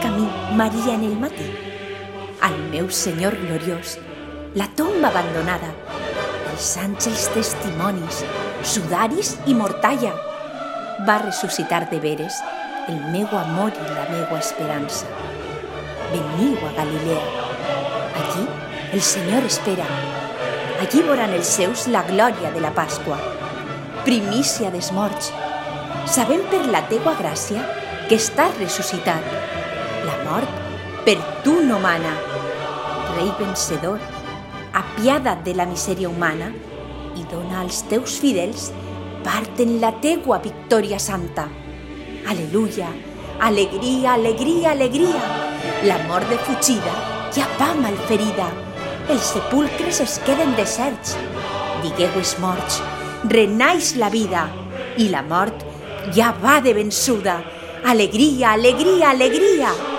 camí Maria en el matí. Al meu Senyor gloriós, la tomba abandonada, els àngels testimonis, sudaris i mortalla, va ressuscitar de veres el meu amor i la meua esperança. Veniu a Galilea. Allí el Senyor espera. Allí veuran els seus la glòria de la Pasqua. Primícia dels morts. Sabem per la teua gràcia que estàs ressuscitat. La mort per tu no mana. Rei vencedor, apiada't de la misèria humana i dona als teus fidels part en la teua victòria santa. Aleluia, alegria, alegria, alegria. La mort de fugida ja va malferida. Els sepulcres es queden deserts. Digueu els morts, renaix la vida, i la mort ja va de vençuda. Alegria, alegria, alegria.